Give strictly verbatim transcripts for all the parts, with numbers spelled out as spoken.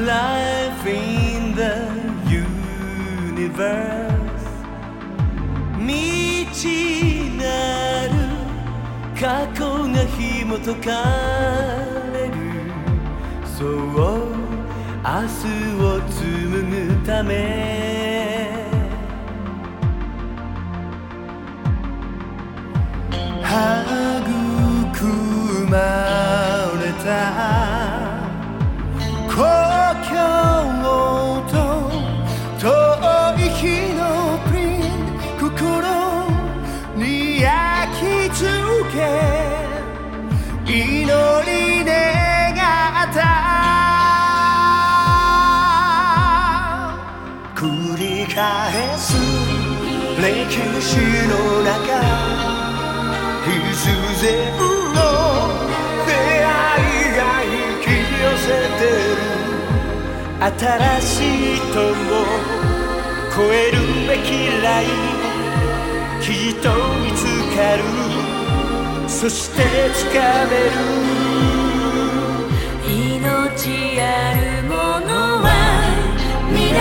Life in the universe 未知なる過去が紐解かれるそう明日を紡ぐため育まれた故郷と遠い日のプリン心に焼き付け祈り願った繰り返す歴史の中必然の出会いが引き寄せてる新しい友超えるべきラインきっと見つかるそしてつかめる命あるものは皆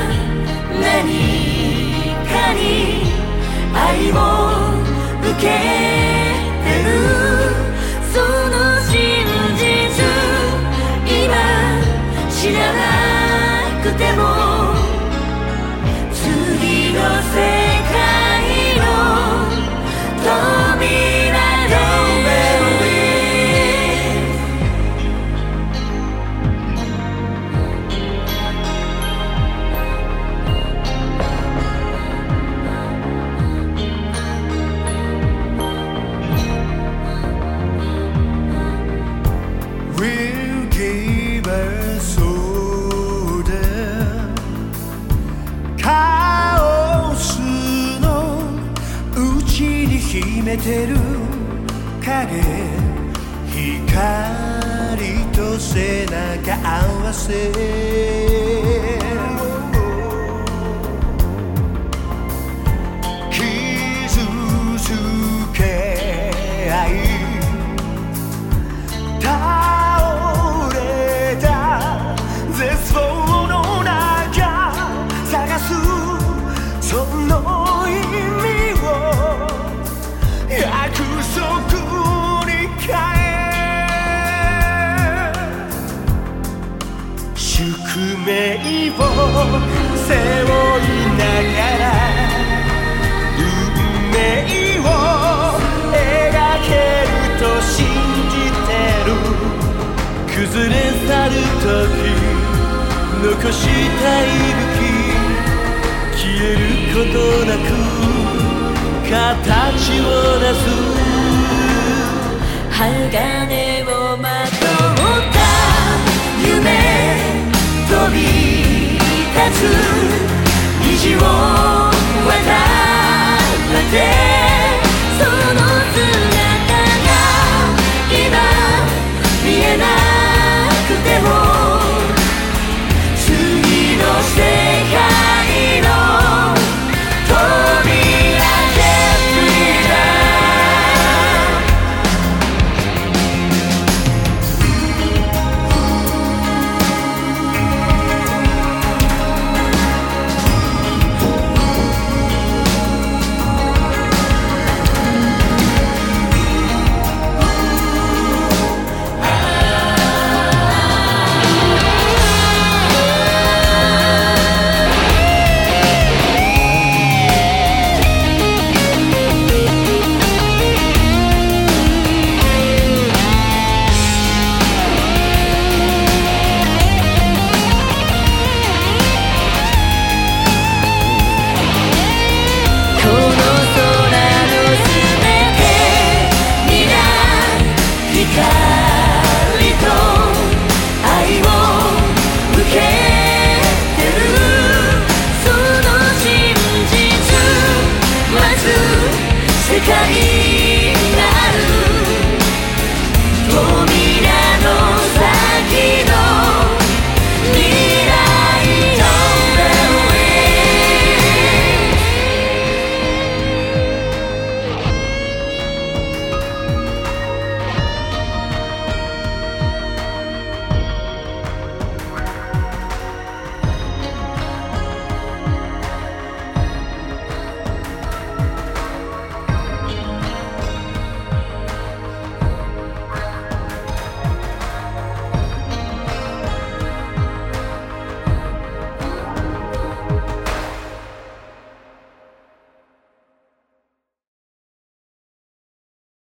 何かに愛を受けてるその真実今知らなくても次の世界の扉で秘めてる影光と背中合わせ傷つけ合い倒れた絶望の中探すその意味を約束に変え宿命を背負いながら運命を描けると信じてる崩れ去る時残したい武器消えることなく形をなす鋼をまとった夢飛び立つ虹を渡って